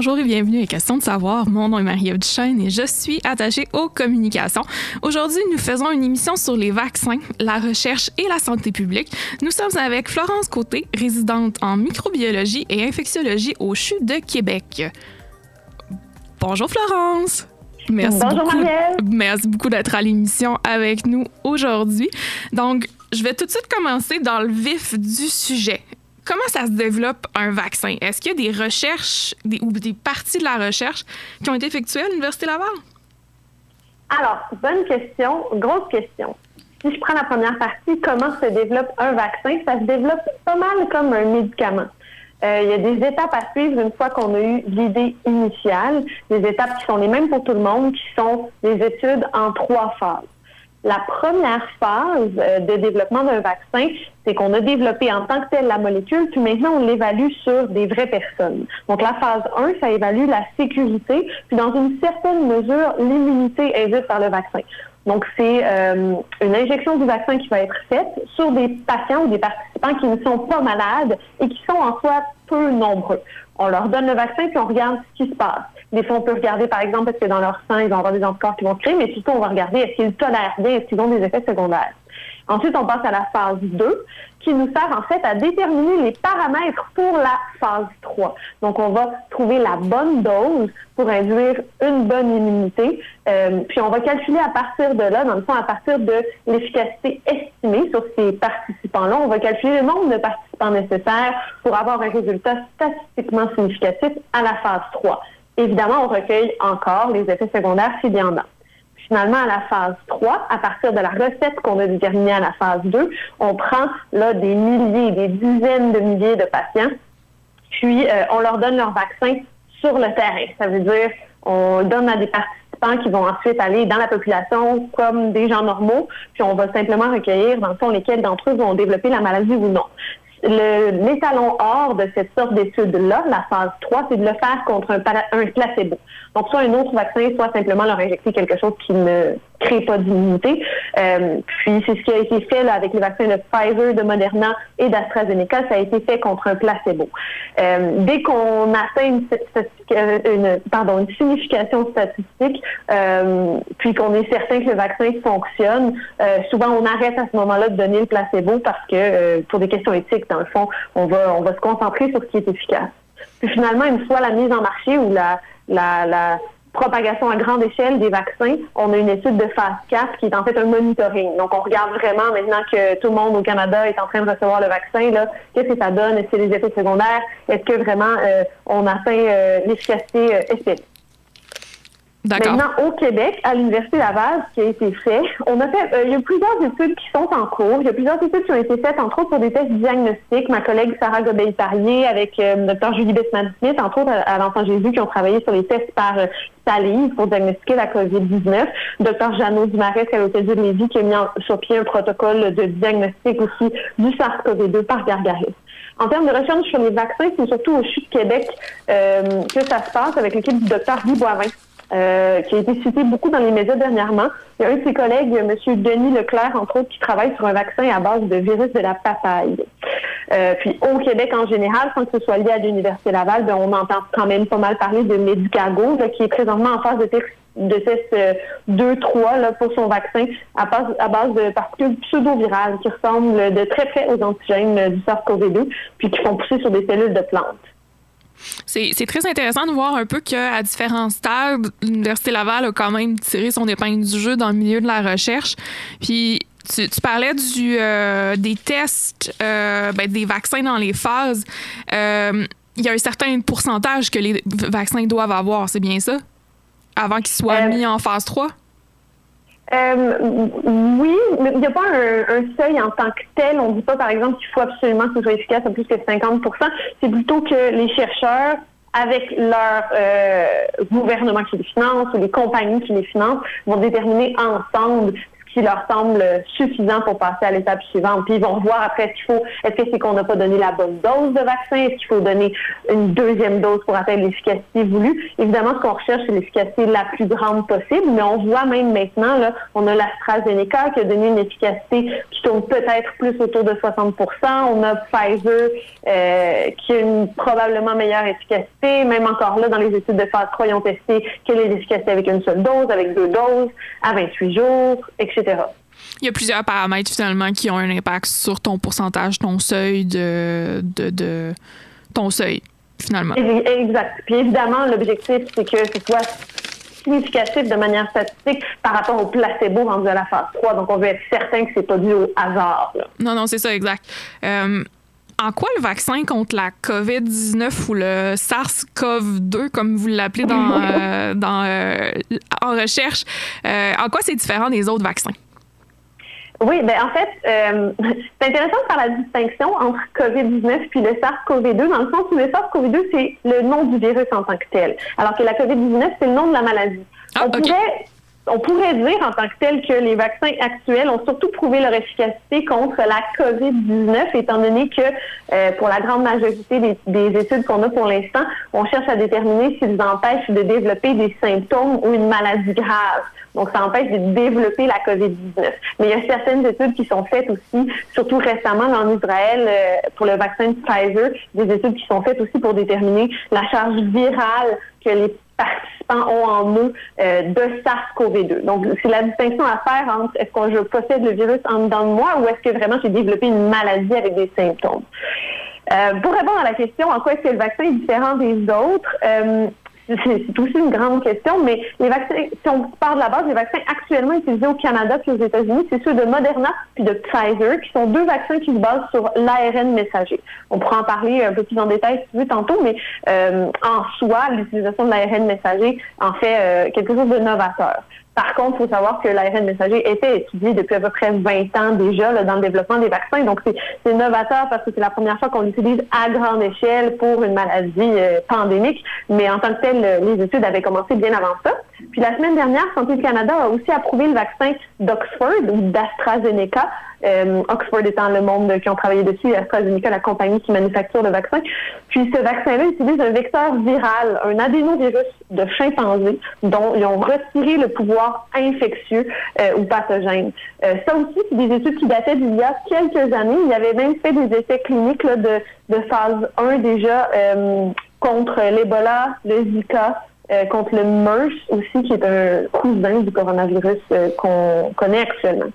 Bonjour et bienvenue à Question de savoir. Mon nom est Marie-Ève Duchesne et je suis attachée aux communications. Aujourd'hui, nous faisons une émission sur les vaccins, la recherche et la santé publique. Nous sommes avec Florence Côté, résidente en microbiologie et infectiologie au CHU de Québec. Bonjour Florence! Merci beaucoup d'être à l'émission avec nous aujourd'hui. Donc, je vais tout de suite commencer dans le vif du sujet. Comment ça se développe un vaccin? Est-ce qu'il y a des recherches ou des parties de la recherche qui ont été effectuées à l'Université Laval? Alors, bonne question, grosse question. Si je prends la première partie, comment se développe un vaccin? Ça se développe pas mal comme un médicament. Il y a des étapes à suivre une fois qu'on a eu l'idée initiale, des étapes qui sont les mêmes pour tout le monde, qui sont des études en 3 phases. La première phase de développement d'un vaccin, c'est qu'on a développé en tant que tel la molécule, puis maintenant on l'évalue sur des vraies personnes. Donc la phase 1, ça évalue la sécurité, puis dans une certaine mesure, l'immunité induite par le vaccin. Donc, c'est une injection du vaccin qui va être faite sur des patients ou des participants qui ne sont pas malades et qui sont en soi peu nombreux. On leur donne le vaccin puis on regarde ce qui se passe. Des fois, on peut regarder, par exemple, est-ce que dans leur sang, ils vont avoir des anticorps qui vont se créer, mais surtout, on va regarder est-ce qu'ils tolèrent bien, est-ce qu'ils ont des effets secondaires. Ensuite, on passe à la phase 2, qui nous sert en fait à déterminer les paramètres pour la phase 3. Donc, on va trouver la bonne dose pour induire une bonne immunité. Puis, on va calculer à partir de là, dans le fond, à partir de l'efficacité estimée sur ces participants-là, on va calculer le nombre de participants nécessaires pour avoir un résultat statistiquement significatif à la phase 3. Évidemment, on recueille encore les effets secondaires s'il y en a. Finalement, à la phase 3, à partir de la recette qu'on a déterminée à la phase 2, on prend là des milliers, des dizaines de milliers de patients, puis on leur donne leur vaccin sur le terrain. Ça veut dire on donne à des participants qui vont ensuite aller dans la population comme des gens normaux, puis on va simplement recueillir, dans le fond, lesquels d'entre eux vont développer la maladie ou non. L'étalon or de cette sorte d'étude-là, la phase 3, c'est de le faire contre un placebo. Donc, soit un autre vaccin, soit simplement leur injecter quelque chose qui ne crée pas d'immunité. Puis, c'est ce qui a été fait là, avec les vaccins de Pfizer, de Moderna et d'AstraZeneca. Ça a été fait contre un placebo. Dès qu'on atteint une signification statistique, puis qu'on est certain que le vaccin fonctionne, souvent, on arrête à ce moment-là de donner le placebo parce que, pour des questions éthiques, dans le fond, on va se concentrer sur ce qui est efficace. Puis finalement, une fois la mise en marché ou la propagation à grande échelle des vaccins, on a une étude de phase 4 qui est en fait un monitoring. Donc, on regarde vraiment maintenant que tout le monde au Canada est en train de recevoir le vaccin, là, qu'est-ce que ça donne? Est-ce que les effets secondaires? Est-ce que vraiment on atteint l'efficacité espérée? D'accord. Maintenant, au Québec, à l'Université Laval, ce qui a été fait, on a fait, il y a plusieurs études qui sont en cours. Il y a plusieurs études qui ont été faites, entre autres, pour des tests diagnostiques. Ma collègue Sarah Gobel-Parier avec Dr. Julie Besman-Smith, entre autres, à l'Enfant Jésus, qui ont travaillé sur les tests par salive pour diagnostiquer la COVID-19. Dr. Jeannot Dumaresque à l'Hôtel Dieu de Lévis, qui a mis sur pied un protocole de diagnostic aussi du SARS-CoV-2 par gargarisme. En termes de recherche sur les vaccins, c'est surtout au CHU de Québec que ça se passe avec l'équipe du Dr. Guy Boivin. Qui a été cité beaucoup dans les médias dernièrement. Il y a un de ses collègues, M. Denis Leclerc, entre autres, qui travaille sur un vaccin à base de virus de la papaye. Puis au Québec en général, sans que ce soit lié à l'Université Laval, on entend quand même pas mal parler de Medicago, là, qui est présentement en phase de test 2-3 là, pour son vaccin à base de particules pseudo-virales qui ressemblent de très près aux antigènes du SARS-CoV-2, puis qui font pousser sur des cellules de plantes. C'est très intéressant de voir un peu qu'à différents stades, l'Université Laval a quand même tiré son épingle du jeu dans le milieu de la recherche. Puis tu parlais des tests, des vaccins dans les phases. Il y a un certain pourcentage que les vaccins doivent avoir, c'est bien ça? Avant qu'ils soient mis en phase 3? Oui, mais il n'y a pas un seuil en tant que tel. On ne dit pas, par exemple, qu'il faut absolument que ce soit efficace à plus que 50%. C'est plutôt que les chercheurs, avec leur gouvernement qui les finance ou les compagnies qui les financent, vont déterminer ensemble ce qui leur semble suffisant pour passer à l'étape suivante. Puis ils vont voir après est-ce que c'est qu'on n'a pas donné la bonne dose de vaccin, est-ce qu'il faut donner une deuxième dose pour atteindre l'efficacité voulue. Évidemment, ce qu'on recherche, c'est l'efficacité la plus grande possible, mais on voit même maintenant, là, on a l'AstraZeneca qui a donné une efficacité qui tourne peut-être plus autour de 60%. On a Pfizer qui a une probablement meilleure efficacité. Même encore là, dans les études de phase 3, ils ont testé quelle est l'efficacité avec une seule dose, avec 2 doses, à 28 jours, etc. Il y a plusieurs paramètres finalement qui ont un impact sur ton pourcentage, ton seuil ton seuil, finalement. Exact. Puis évidemment, l'objectif, c'est que ce soit significatif de manière statistique par rapport au placebo rendu à la phase 3. Donc, on veut être certain que c'est pas dû au hasard. Là. Non, c'est ça, exact. En quoi le vaccin contre la COVID-19 ou le SARS-CoV-2, comme vous l'appelez en recherche, en quoi c'est différent des autres vaccins? Oui, en fait, c'est intéressant de faire la distinction entre COVID-19 puis le SARS-CoV-2, dans le sens où le SARS-CoV-2, c'est le nom du virus en tant que tel, alors que la COVID-19, c'est le nom de la maladie. On pourrait dire en tant que tel que les vaccins actuels ont surtout prouvé leur efficacité contre la COVID-19, étant donné que pour la grande majorité des études qu'on a pour l'instant, on cherche à déterminer s'ils empêchent de développer des symptômes ou une maladie grave. Donc, ça empêche de développer la COVID-19. Mais il y a certaines études qui sont faites aussi, surtout récemment en Israël, pour le vaccin de Pfizer, des études qui sont faites aussi pour déterminer la charge virale que les participants ont en eux de SARS-CoV-2. Donc, c'est la distinction à faire entre est-ce que je possède le virus en dedans de moi ou est-ce que vraiment j'ai développé une maladie avec des symptômes. Pour répondre à la question, en quoi est-ce que le vaccin est différent des autres, c'est aussi une grande question, mais les vaccins, si on part de la base, les vaccins actuellement utilisés au Canada puis aux États-Unis, c'est ceux de Moderna puis de Pfizer, qui sont 2 vaccins qui se basent sur l'ARN messager. On pourra en parler un peu plus en détail si tu veux tantôt, mais en soi, l'utilisation de l'ARN messager en fait quelque chose de novateur. Par contre, il faut savoir que l'ARN messager était étudié depuis à peu près 20 ans déjà là, dans le développement des vaccins. Donc, c'est novateur parce que c'est la première fois qu'on l'utilise à grande échelle pour une maladie pandémique. Mais en tant que tel, les études avaient commencé bien avant ça. Puis la semaine dernière, Santé Canada a aussi approuvé le vaccin d'Oxford ou d'AstraZeneca. Oxford étant le monde qui ont travaillé dessus, et AstraZeneca, la compagnie qui manufacture le vaccin. Puis ce vaccin-là utilise un vecteur viral, un adénovirus de chimpanzé, dont ils ont retiré le pouvoir infectieux ou pathogène. Ça aussi, c'est des études qui dataient d'il y a quelques années. Il y avait même fait des essais cliniques là, de phase 1 déjà contre l'Ebola, le Zika, contre le MERS aussi, qui est un cousin du coronavirus qu'on connaît actuellement.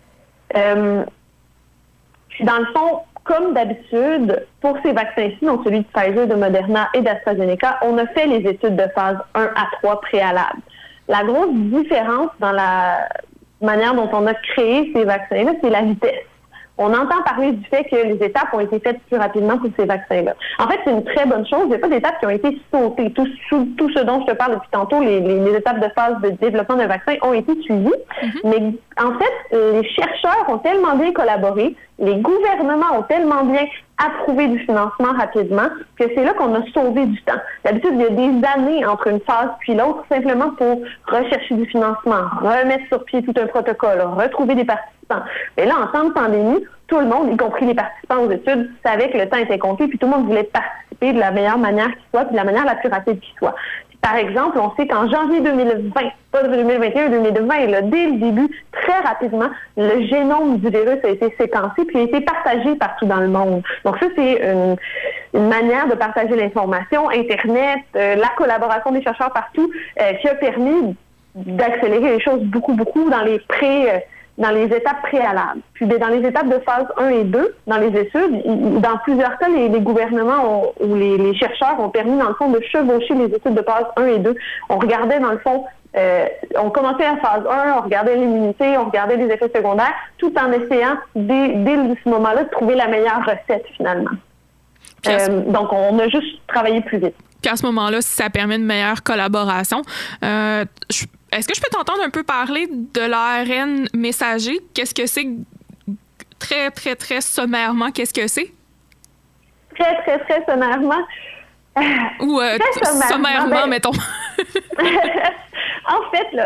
Dans le fond, comme d'habitude, pour ces vaccins-ci, donc celui de Pfizer, de Moderna et d'AstraZeneca, on a fait les études de phase 1 à 3 préalables. La grosse différence dans la manière dont on a créé ces vaccins-là, c'est la vitesse. On entend parler du fait que les étapes ont été faites plus rapidement pour ces vaccins-là. En fait, c'est une très bonne chose. Il n'y a pas d'étapes qui ont été sautées. Tout ce dont je te parle depuis tantôt, les étapes de phase de développement d'un vaccin ont été suivies. Mais en fait, les chercheurs ont tellement bien collaboré, les gouvernements ont tellement bien approuvé du financement rapidement que c'est là qu'on a sauvé du temps. D'habitude, il y a des années entre une phase puis l'autre, simplement pour rechercher du financement, remettre sur pied tout un protocole, retrouver des participants. Mais là, en temps de pandémie, tout le monde, y compris les participants aux études, savait que le temps était compté, puis tout le monde voulait participer de la meilleure manière qui soit, puis de la manière la plus rapide qui soit. Puis, par exemple, on sait qu'en janvier 2020, pas 2021, 2020, là, dès le début, très rapidement, le génome du virus a été séquencé, puis a été partagé partout dans le monde. Donc ça, c'est une manière de partager l'information, Internet, la collaboration des chercheurs partout, qui a permis d'accélérer les choses beaucoup dans les étapes préalables. Puis dans les étapes de phase 1 et 2, dans les études, dans plusieurs cas, les gouvernements ou les chercheurs ont permis, dans le fond, de chevaucher les études de phase 1 et 2. On regardait, dans le fond, on commençait à phase 1, on regardait l'immunité, on regardait les effets secondaires, tout en essayant, dès ce moment-là, de trouver la meilleure recette, finalement. Donc, on a juste travaillé plus vite. Puis à ce moment-là, si ça permet une meilleure collaboration, est-ce que je peux t'entendre un peu parler de l'ARN messager? Qu'est-ce que c'est? Très, très, très sommairement, qu'est-ce que c'est? Très, très, très sommairement. Ou sommairement, mettons. En fait, là,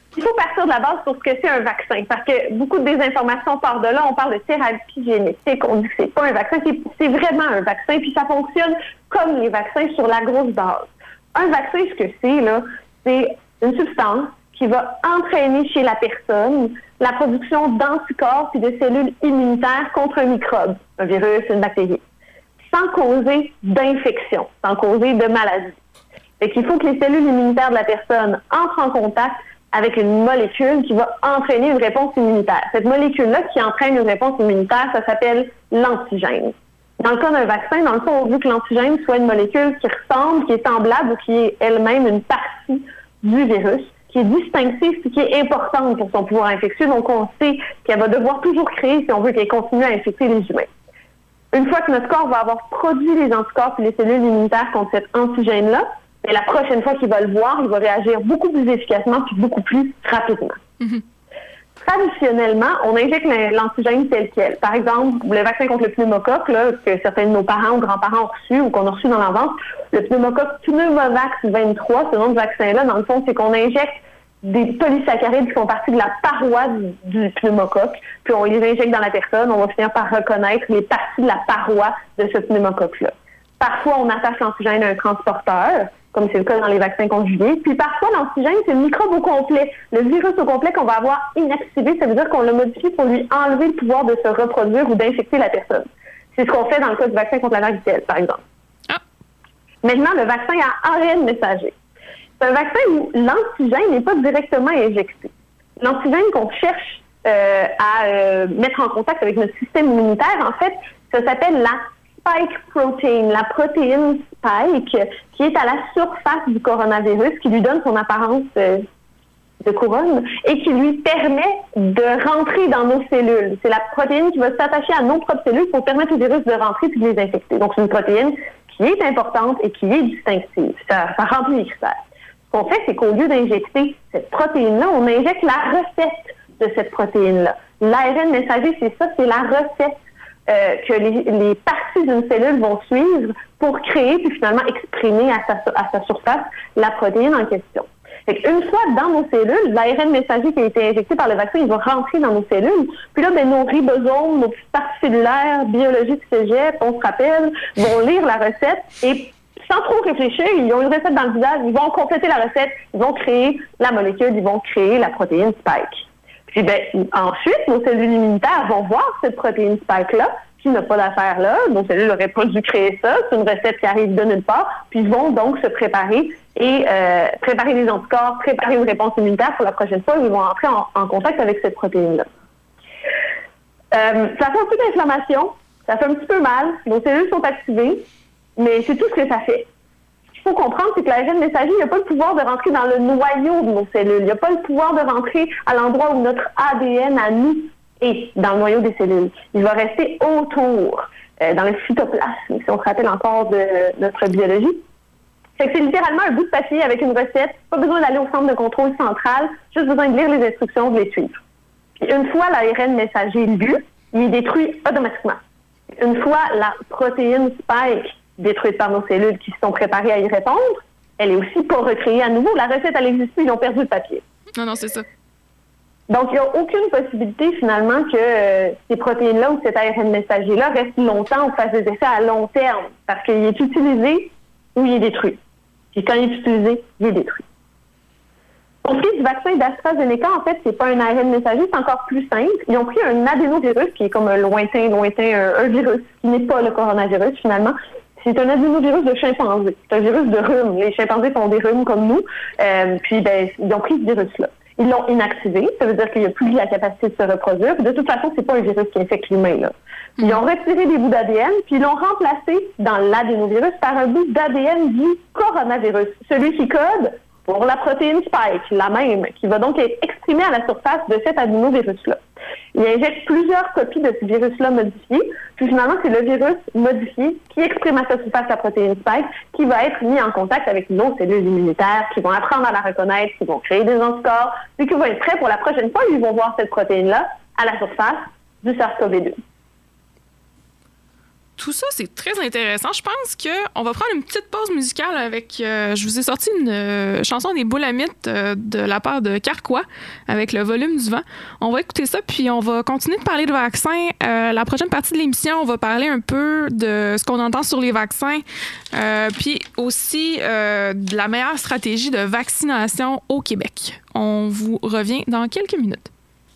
Il faut partir de la base sur ce que c'est un vaccin, parce que beaucoup de désinformations partent de là. On parle de thérapie génétique, on dit que c'est pas un vaccin, c'est vraiment un vaccin, puis ça fonctionne comme les vaccins sur la grosse base. Un vaccin, ce que c'est, là, c'est une substance qui va entraîner chez la personne la production d'anticorps et de cellules immunitaires contre un microbe, un virus, une bactérie, sans causer d'infection, sans causer de maladie. Fait qu'il faut que les cellules immunitaires de la personne entrent en contact avec une molécule qui va entraîner une réponse immunitaire. Cette molécule-là qui entraîne une réponse immunitaire, ça s'appelle l'antigène. Dans le cas d'un vaccin, dans le fond, on veut que l'antigène soit une molécule qui ressemble, qui est semblable ou qui est elle-même une partie du virus, qui est distinctive et qui est importante pour son pouvoir infectieux. Donc, on sait qu'elle va devoir toujours créer si on veut qu'elle continue à infecter les humains. Une fois que notre corps va avoir produit les anticorps et les cellules immunitaires contre cet antigène-là, et la prochaine fois qu'il va le voir, il va réagir beaucoup plus efficacement puis beaucoup plus rapidement. Mm-hmm. Traditionnellement, on injecte l'antigène tel quel. Par exemple, le vaccin contre le pneumocoque, là, que certains de nos parents ou grands-parents ont reçu ou qu'on a reçu dans l'enfance, le pneumocoque Pneumovax 23, ce nom de vaccin-là, dans le fond, c'est qu'on injecte des polysaccharides qui font partie de la paroi du pneumocoque, puis on les injecte dans la personne, on va finir par reconnaître les parties de la paroi de ce pneumocoque-là. Parfois, on attache l'antigène à un transporteur, comme c'est le cas dans les vaccins conjugués. Puis parfois, l'antigène, c'est le microbe au complet. Le virus au complet qu'on va avoir inactivé, ça veut dire qu'on l'a modifié pour lui enlever le pouvoir de se reproduire ou d'infecter la personne. C'est ce qu'on fait dans le cas du vaccin contre la varicelle, par exemple. Ah. Maintenant, le vaccin à ARN messager. C'est un vaccin où l'antigène n'est pas directement injecté. L'antigène qu'on cherche à mettre en contact avec notre système immunitaire, en fait, ça s'appelle la spike protein, la protéine spike, qui est à la surface du coronavirus, qui lui donne son apparence de couronne et qui lui permet de rentrer dans nos cellules. C'est la protéine qui va s'attacher à nos propres cellules pour permettre au virus de rentrer et de les infecter. Donc, c'est une protéine qui est importante et qui est distinctive. Ça remplit les critères. Ce qu'on fait, c'est qu'au lieu d'injecter cette protéine-là, on injecte la recette de cette protéine-là. L'ARN messager, c'est ça, c'est la recette que les parties d'une cellule vont suivre pour créer puis finalement exprimer à sa surface la protéine en question. Une fois dans nos cellules, l'ARN messager qui a été injecté par le vaccin, il va rentrer dans nos cellules. Puis là, nos ribosomes, nos petites parties cellulaires, biologie de cégep, on se rappelle, vont lire la recette et sans trop réfléchir, ils ont une recette dans le visage, ils vont compléter la recette, ils vont créer la molécule, ils vont créer la protéine spike. Puis ensuite, nos cellules immunitaires vont voir cette protéine spike-là, qui n'a pas d'affaire là. Nos cellules n'auraient pas dû créer ça. C'est une recette qui arrive de nulle part. Puis ils vont donc se préparer et préparer des anticorps, préparer une réponse immunitaire pour la prochaine fois où ils vont entrer en contact avec cette protéine-là. Ça fait un peu d'inflammation. Ça fait un petit peu mal. Nos cellules sont activées. Mais c'est tout ce que ça fait. Ce qu'il faut comprendre, c'est que l'ARN messager n'a pas le pouvoir de rentrer dans le noyau de nos cellules. Il n'a pas le pouvoir de rentrer à l'endroit où notre ADN à nous est, dans le noyau des cellules. Il va rester autour, dans le cytoplasme, si on se rappelle encore de notre biologie. C'est littéralement un bout de papier avec une recette. Pas besoin d'aller au centre de contrôle central, juste besoin de lire les instructions, de les suivre. Puis une fois l'ARN messager lu, il est détruit automatiquement. Une fois la protéine spike détruite par nos cellules qui se sont préparées à y répondre, elle est aussi pas recréée à nouveau. La recette, elle existe plus, ils ont perdu le papier. Non, c'est ça. Donc, il n'y a aucune possibilité, finalement, que ces protéines-là ou cet ARN messager-là restent longtemps ou fassent des effets à long terme, parce qu'il est utilisé ou il est détruit. Puis quand il est utilisé, il est détruit. Pour ce qui est du vaccin d'AstraZeneca, en fait, c'est pas un ARN messager, c'est encore plus simple. Ils ont pris un adénovirus, qui est comme un lointain, un virus, qui n'est pas le coronavirus, finalement. C'est un adénovirus de chimpanzé. C'est un virus de rhume. Les chimpanzés font des rhumes comme nous. Ils ont pris ce virus-là. Ils l'ont inactivé. Ça veut dire qu'il n'y a plus la capacité de se reproduire. Puis de toute façon, c'est pas un virus qui infecte l'humain, là. Ils ont retiré des bouts d'ADN, puis ils l'ont remplacé dans l'adénovirus par un bout d'ADN du coronavirus. Celui qui code pour la protéine spike, la même, qui va donc être exprimée à la surface de cet adénovirus-là. Il injecte plusieurs copies de ce virus-là modifié, puis finalement, c'est le virus modifié qui exprime à sa surface la protéine spike qui va être mis en contact avec nos cellules immunitaires, qui vont apprendre à la reconnaître, qui vont créer des anticorps, puis qui vont être prêts pour la prochaine fois où ils vont voir cette protéine-là à la surface du SARS-CoV-2. tout ça, c'est très intéressant. Je pense qu'on va prendre une petite pause musicale avec... je vous ai sorti une chanson des Boulamites de la part de Carquois avec le volume du vent. On va écouter ça, puis on va continuer de parler de vaccins. La prochaine partie de l'émission, on va parler un peu de ce qu'on entend sur les vaccins, puis aussi de la meilleure stratégie de vaccination au Québec. On vous revient dans quelques minutes.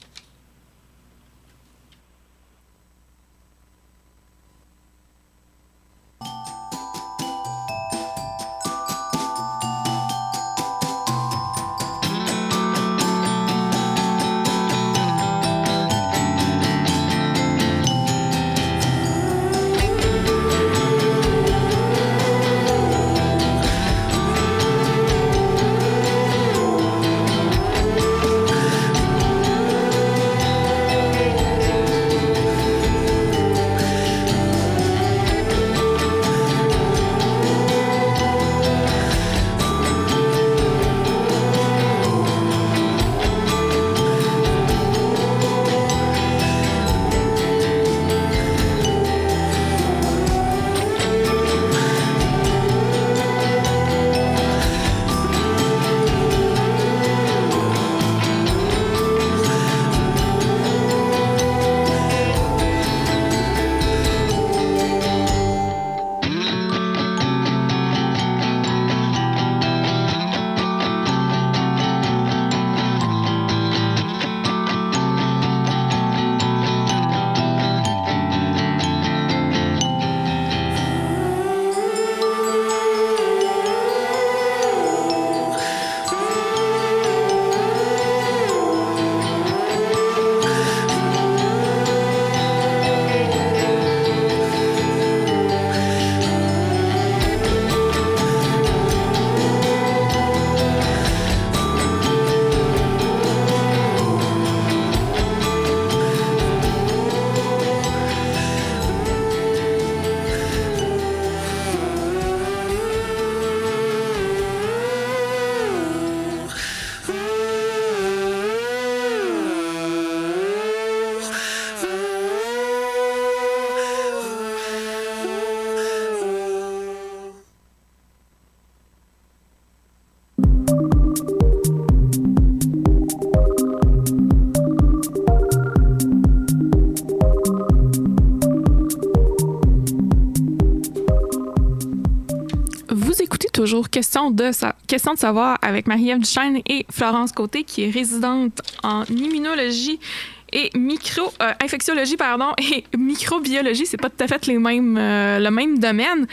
Toujours question de savoir avec Marie-Ève Duchesne et Florence Côté, qui est résidente en immunologie et infectiologie et microbiologie. C'est pas tout à fait le même domaine.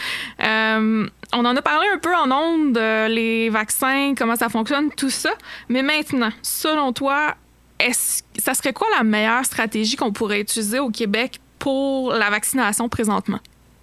On en a parlé un peu en ondes, les vaccins, comment ça fonctionne, tout ça. Mais maintenant, selon toi, ça serait quoi la meilleure stratégie qu'on pourrait utiliser au Québec pour la vaccination présentement?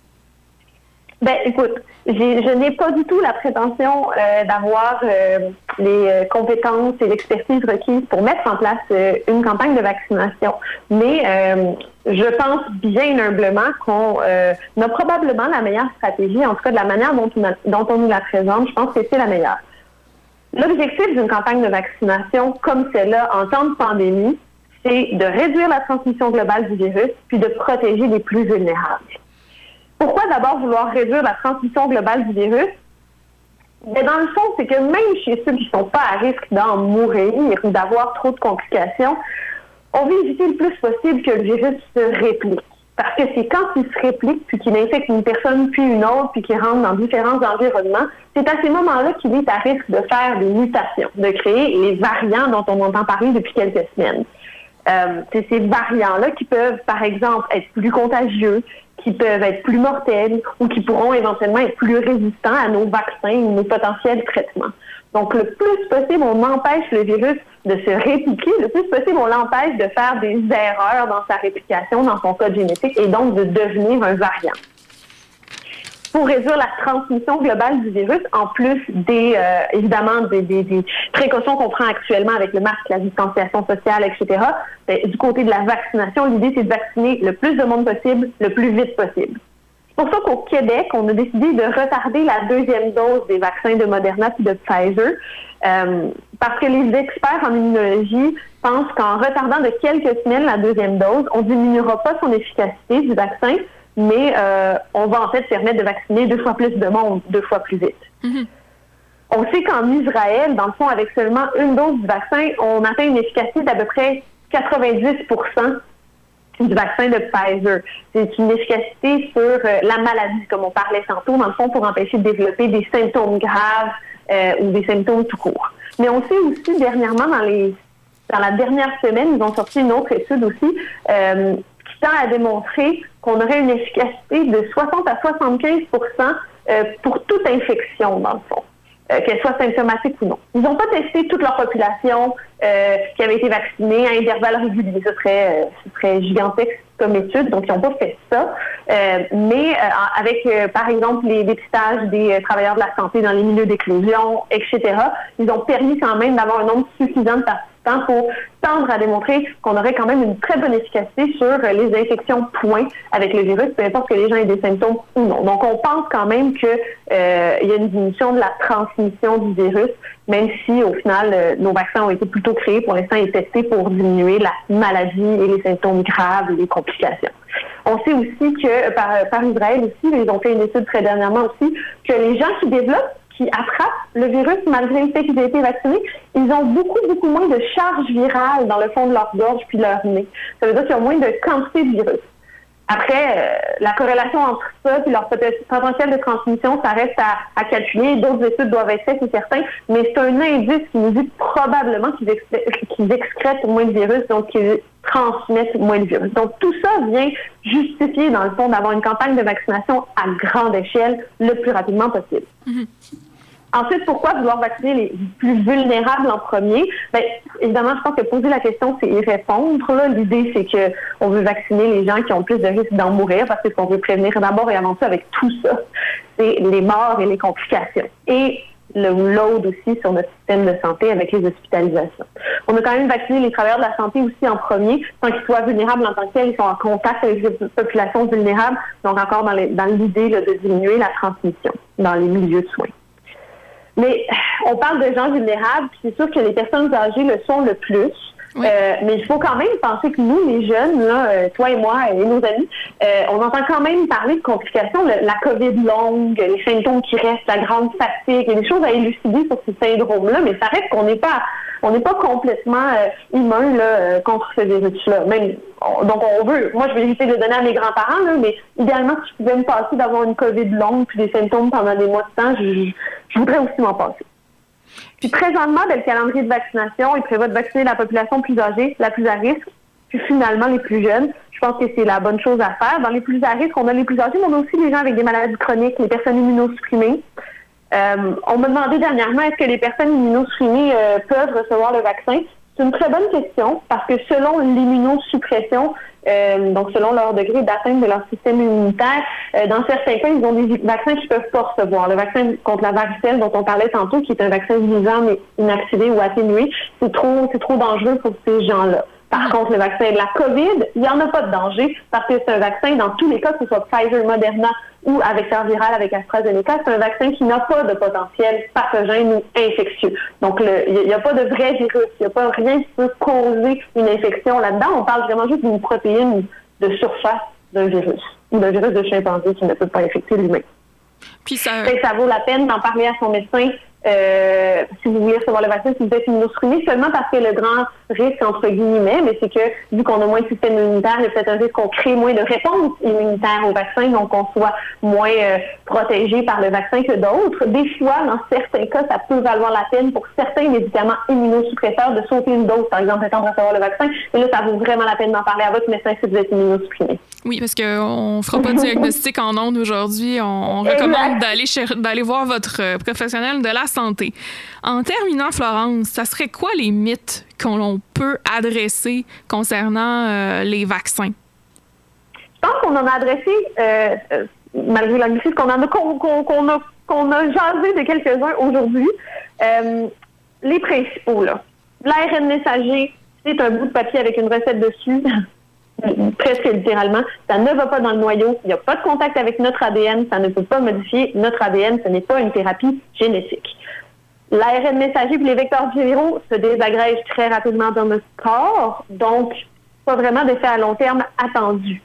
Ben, écoute, je n'ai pas du tout la prétention d'avoir les compétences et l'expertise requises pour mettre en place une campagne de vaccination. Mais je pense bien humblement qu'on a probablement la meilleure stratégie, en tout cas de la manière dont on nous la présente. Je pense que c'est la meilleure. L'objectif d'une campagne de vaccination comme celle-là en temps de pandémie, c'est de réduire la transmission globale du virus puis de protéger les plus vulnérables. Pourquoi d'abord vouloir réduire la transmission globale du virus? Mais dans le fond, c'est que même chez ceux qui ne sont pas à risque d'en mourir ou d'avoir trop de complications, on veut éviter le plus possible que le virus se réplique. Parce que c'est quand il se réplique, puis qu'il infecte une personne, puis une autre, puis qu'il rentre dans différents environnements, c'est à ces moments-là qu'il est à risque de faire des mutations, de créer les variants dont on entend parler depuis quelques semaines. C'est ces variants-là qui peuvent, par exemple, être plus contagieux, qui peuvent être plus mortels ou qui pourront éventuellement être plus résistants à nos vaccins ou nos potentiels traitements. Donc, le plus possible, on empêche le virus de se répliquer. Le plus possible, on l'empêche de faire des erreurs dans sa réplication, dans son code génétique, et donc de devenir un variant. Pour réduire la transmission globale du virus, en plus évidemment des précautions qu'on prend actuellement avec le masque, la distanciation sociale, etc., du côté de la vaccination, l'idée, c'est de vacciner le plus de monde possible, le plus vite possible. C'est pour ça qu'au Québec, on a décidé de retarder la deuxième dose des vaccins de Moderna et de Pfizer, parce que les experts en immunologie pensent qu'en retardant de quelques semaines la deuxième dose, on ne diminuera pas son efficacité du vaccin, mais on va en fait permettre de vacciner 2 fois plus de monde, 2 fois plus vite. Mm-hmm. On sait qu'en Israël, dans le fond, avec seulement une dose du vaccin, on atteint une efficacité d'à peu près 90% du vaccin de Pfizer. C'est une efficacité sur la maladie, comme on parlait tantôt, dans le fond, pour empêcher de développer des symptômes graves ou des symptômes tout court. Mais on sait aussi, dernièrement, dans la dernière semaine, ils ont sorti une autre étude aussi qui tend à démontrer qu'on aurait une efficacité de 60 à 75% pour toute infection, dans le fond. Qu'elle soit symptomatique ou non. Ils n'ont pas testé toute leur population qui avait été vaccinée à intervalles réguliers. Ce serait gigantesque comme étude, donc ils n'ont pas fait ça. Mais avec, par exemple, les dépistages des travailleurs de la santé dans les milieux d'éclosion, etc., ils ont permis quand même d'avoir un nombre suffisant de participants pour tendre à démontrer qu'on aurait quand même une très bonne efficacité sur les infections point avec le virus, peu importe que les gens aient des symptômes ou non. Donc, on pense quand même qu'il y a une diminution de la transmission du virus, même si, au final, nos vaccins ont été plutôt créés pour l'instant et testés pour diminuer la maladie et les symptômes graves et les complications. On sait aussi que, par Israël aussi, ils ont fait une étude très dernièrement aussi, que les gens qui attrapent le virus malgré le fait qu'ils aient été vaccinés, ils ont beaucoup, beaucoup moins de charge virale dans le fond de leur gorge puis leur nez. Ça veut dire qu'ils ont moins de quantité de virus. Après, la corrélation entre ça et leur potentiel de transmission, ça reste à calculer. D'autres études doivent être faites, c'est certain, mais c'est un indice qui nous dit probablement qu'ils excrètent moins de virus, donc qu'ils transmettent moins de virus. Donc, tout ça vient justifier, dans le fond, d'avoir une campagne de vaccination à grande échelle le plus rapidement possible. Mm-hmm. Ensuite, pourquoi vouloir vacciner les plus vulnérables en premier? Bien, évidemment, je pense que poser la question, c'est y répondre. Là. L'idée, c'est qu'on veut vacciner les gens qui ont plus de risques d'en mourir parce que ce qu'on veut prévenir d'abord et avant tout avec tout ça, c'est les morts et les complications. Et le load aussi sur notre système de santé avec les hospitalisations. On a quand même vacciné les travailleurs de la santé aussi en premier, sans qu'ils soient vulnérables en tant que tels, ils sont en contact avec les populations vulnérables, donc encore dans l'idée là, de diminuer la transmission dans les milieux de soins. Mais on parle de gens vulnérables, puis c'est sûr que les personnes âgées le sont le plus. Oui. Mais il faut quand même penser que nous, les jeunes, là, toi et moi et nos amis, on entend quand même parler de complications, la COVID longue, les symptômes qui restent, la grande fatigue, il y a des choses à élucider sur ces syndromes-là, mais ça reste qu'on n'est pas complètement humain là, contre ce virus-là. Donc moi je vais éviter de le donner à mes grands-parents, là, mais idéalement, si je pouvais me passer d'avoir une COVID longue puis des symptômes pendant des mois de temps, je voudrais aussi m'en passer. Puis présentement, le calendrier de vaccination, il prévoit de vacciner la population plus âgée, la plus à risque, puis finalement les plus jeunes. Je pense que c'est la bonne chose à faire. Dans les plus à risque, on a les plus âgés, mais on a aussi les gens avec des maladies chroniques, les personnes immunosupprimées. On m'a demandé dernièrement, est-ce que les personnes immunosupprimées peuvent recevoir le vaccin? C'est une très bonne question parce que selon l'immunosuppression, donc selon leur degré d'atteinte de leur système immunitaire, dans certains cas, ils ont des vaccins qui ne peuvent pas recevoir. Le vaccin contre la varicelle dont on parlait tantôt, qui est un vaccin visant mais inactivé ou atténué, c'est trop dangereux pour ces gens-là. Par contre, le vaccin de la COVID, il n'y en a pas de danger parce que c'est un vaccin, dans tous les cas, que ce soit Pfizer, Moderna ou à vecteur viral avec AstraZeneca, c'est un vaccin qui n'a pas de potentiel pathogène ou infectieux. Donc, il n'y a pas de vrai virus, il n'y a pas rien qui peut causer une infection là-dedans. On parle vraiment juste d'une protéine de surface d'un virus ou d'un virus de chimpanzé qui ne peut pas infecter l'humain. Puis ça vaut la peine d'en parler à son médecin. Si vous voulez recevoir le vaccin, si vous êtes immunosupprimé, seulement parce que le grand risque, entre guillemets, mais c'est que vu qu'on a moins de système immunitaire, il y a peut-être un risque qu'on crée moins de réponse immunitaire au vaccin, donc qu'on soit moins protégé par le vaccin que d'autres. Des fois, dans certains cas, ça peut valoir la peine pour certains médicaments immunosuppresseurs de sauter une dose, par exemple, attendre à recevoir le vaccin. Et là, ça vaut vraiment la peine d'en parler à votre médecin si vous êtes immunosupprimé. Oui, parce qu'on ne fera pas de diagnostic en ondes aujourd'hui. On recommande d'aller voir votre professionnel de la santé. En terminant, Florence, ça serait quoi les mythes qu'on peut adresser concernant les vaccins? Je pense qu'on en a adressé, malgré l'anglicisme, qu'on a jasé de quelques-uns aujourd'hui. Les principaux, là. L'ARN messager, c'est un bout de papier avec une recette dessus. Presque littéralement, ça ne va pas dans le noyau, il n'y a pas de contact avec notre ADN, ça ne peut pas modifier notre ADN, ce n'est pas une thérapie génétique. L'ARN messager et les vecteurs viraux se désagrègent très rapidement dans notre corps, donc pas vraiment d'effet à long terme attendu.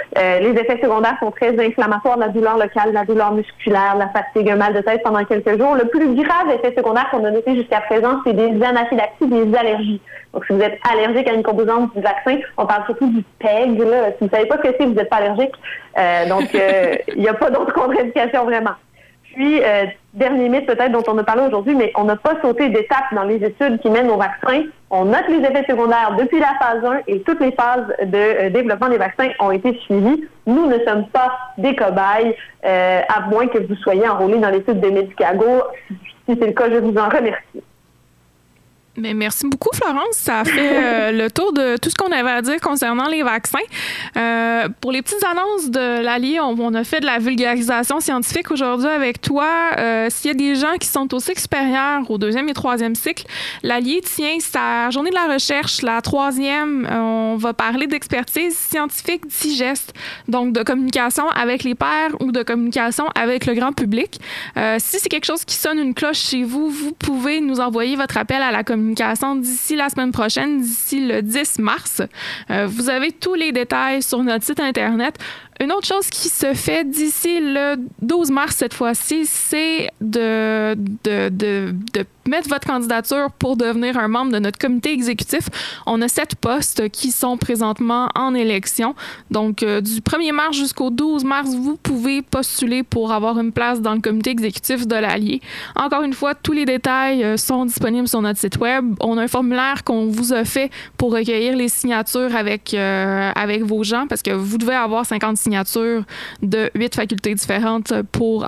Les effets secondaires sont très inflammatoires, la douleur locale, la douleur musculaire, la fatigue, un mal de tête pendant quelques jours. Le plus grave effet secondaire qu'on a noté jusqu'à présent, c'est des anaphylaxies, des allergies. Donc, si vous êtes allergique à une composante du vaccin, on parle surtout du PEG. Là. Si vous ne savez pas ce que c'est, vous n'êtes pas allergique. Il n'y a pas d'autres contre-indications vraiment. Puis, dernier mythe peut-être dont on a parlé aujourd'hui, mais on n'a pas sauté d'étape dans les études qui mènent au vaccin. On note les effets secondaires depuis la phase 1 et toutes les phases de développement des vaccins ont été suivies. Nous ne sommes pas des cobayes, à moins que vous soyez enrôlés dans l'étude de Medicago. Si c'est le cas, je vous en remercie. Mais merci beaucoup, Florence. Ça a fait le tour de tout ce qu'on avait à dire concernant les vaccins. Pour les petites annonces de l'Allier, on a fait de la vulgarisation scientifique aujourd'hui avec toi. S'il y a des gens qui sont au cycle supérieur, au 2e et 3e cycle, l'Allier tient sa journée de la recherche, la 3e. On va parler d'expertise scientifique digeste, donc de communication avec les pairs ou de communication avec le grand public. Si c'est quelque chose qui sonne une cloche chez vous, vous pouvez nous envoyer votre appel à la communication d'ici la semaine prochaine, d'ici le 10 mars. Vous avez tous les détails sur notre site Internet. Une autre chose qui se fait d'ici le 12 mars cette fois-ci, c'est de mettre votre candidature pour devenir un membre de notre comité exécutif. On a 7 postes qui sont présentement en élection. Donc, du 1er mars jusqu'au 12 mars, vous pouvez postuler pour avoir une place dans le comité exécutif de l'Allier. Encore une fois, tous les détails sont disponibles sur notre site web. On a un formulaire qu'on vous a fait pour recueillir les signatures avec vos gens, parce que vous devez avoir 50 signatures de 8 facultés différentes pour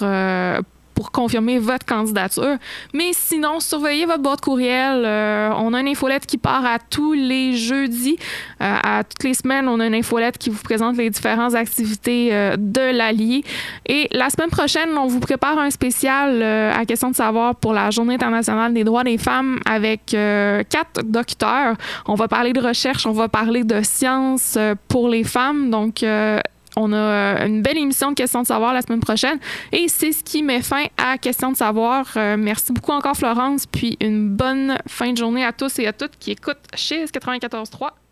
confirmer votre candidature. Mais sinon, surveillez votre boîte courriel. On a une infolette qui part à tous les jeudis. À toutes les semaines, on a une infolette qui vous présente les différentes activités de l'Allier. Et la semaine prochaine, on vous prépare un spécial à question de savoir pour la Journée internationale des droits des femmes avec 4 docteurs. On va parler de recherche, on va parler de science pour les femmes. Donc, on a une belle émission de Questions de savoir la semaine prochaine et c'est ce qui met fin à Questions de savoir. Merci beaucoup encore, Florence, puis une bonne fin de journée à tous et à toutes qui écoutent chez 94.3.